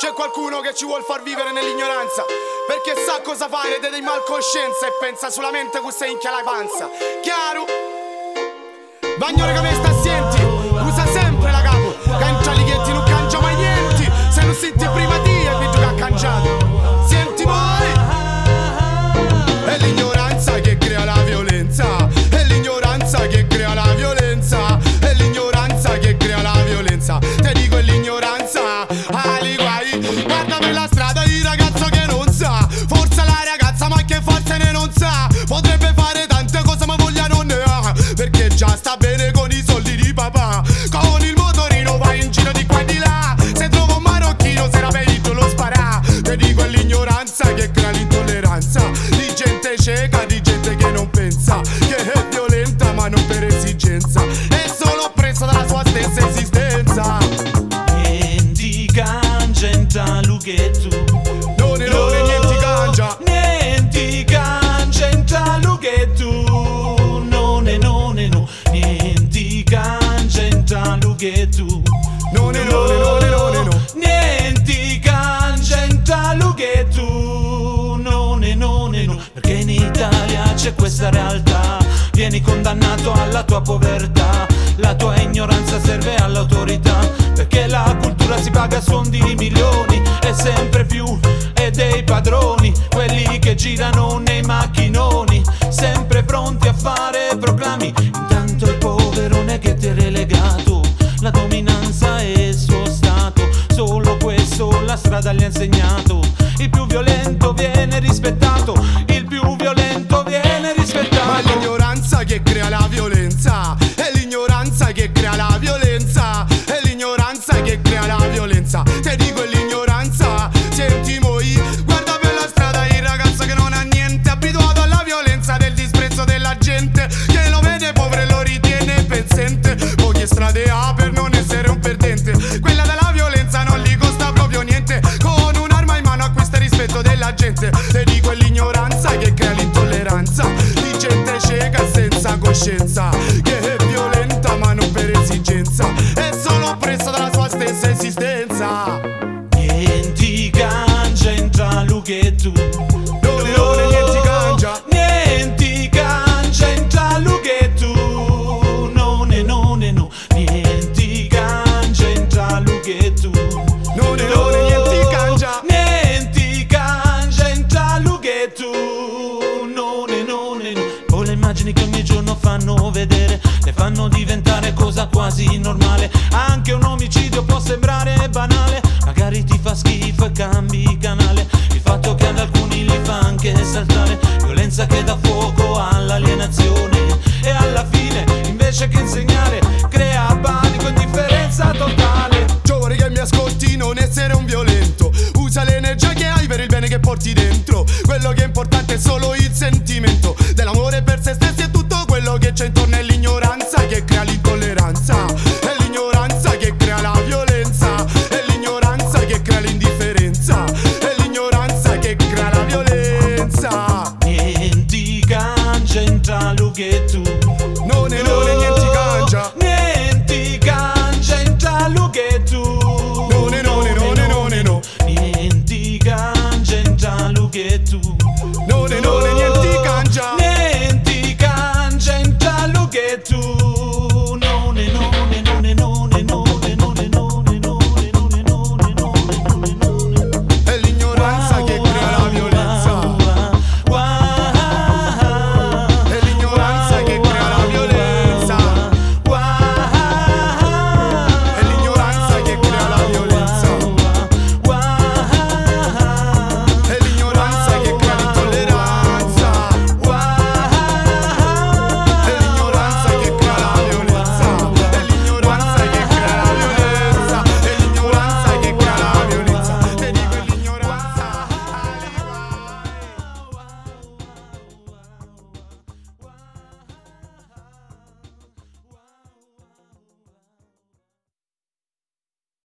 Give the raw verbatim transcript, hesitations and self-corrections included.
C'è qualcuno che ci vuol far vivere nell'ignoranza, perché sa cosa fare ed è di malcoscienza e pensa solamente che sei inchia la panza. Chiaro? Bagnore che me sta senti, usa sempre la capo, cancia lighetti non cangia mai niente. Se non senti prima di e vedo che ha cangiato. Senti poi, è l'ignoranza che crea la violenza, è l'ignoranza che crea la violenza, è l'ignoranza che crea la violenza. Te dico è l'ignoranza, ali guai. Guarda per la strada il ragazzo che non sa, forse la ragazza ma che forse ne non sa. Potrebbe fare tante cose ma voglia non ne ha, perché già sta bene con i soldi di papà. Con il motorino vai in giro di qua e di là, se trova un marocchino se rapito lo spara. Te dico è l'ignoranza che crea l'intolleranza, di gente cieca, di gente che non pensa, che è violenta ma non per esigenza, è solo oppressa dalla sua stessa esistenza. Niente cangia in talu che tu, Non è non è niente cangia, niente cangia in talu che tu, non è non è no, niente cangia in talu che tu, non è non è non è non è no. niente cangia in talu che tu, non è non è no, perché in Italia c'è questa realtà, vieni condannato alla tua povertà, la tua ignoranza serve all'autorità, perché la cultura si paga a suon di milioni e sempre più è dei padroni, quelli che girano nei macchinoni, sempre pronti a fare proclami. Intanto il poverone che ti è relegato, la dominanza è il suo stato, solo questo la strada gli ha insegnato. Il più violento viene rispettato, il più violento viene rispettato. Ma è l'ignoranza che crea la violenza, è l'ignoranza che crea la violenza, è l'ignoranza che crea la violenza. Te dico è l'ignoranza, senti moi. Guarda per la strada il ragazzo che non ha niente, abituato alla violenza del disprezzo della gente, che lo vede povero e lo ritiene pezzente. Poche strade ha per non essere un perdente, quella della violenza non gli costa proprio niente, con un'arma in mano acquista il rispetto della gente. Te dico è l'ignoranza che crea l'intolleranza, di gente cieca senza coscienza, che è violenta ma non per esigenza, è solo oppressa dalla sua stessa esistenza. Niente cangia in talu che tu, Non è non è niente cangia, niente cangia in talu che tu, non è non è no, niente cangia in talu che tu, non è non è niente cangia. niente cangia in talu che tu, non è non è no. Poi le immagini che ogni giorno fanno vedere, le fanno diventare cosa quasi normale. Anche un omicidio può sembrare banale, magari ti fa schifo e cambi canale. Il fatto che ad alcuni li fa anche saltare, violenza che dà fuoco all'alienazione, e alla fine invece che insegnare crea panico e indifferenza totale. Giovane che mi ascolti, non essere un violento, usa l'energia che hai per il bene che porti dentro. Quello che è importante è solo il sentimento dell'amore per se stessi, e tutto quello che c'è intorno è l'ignoranza che crea l'intolleranza.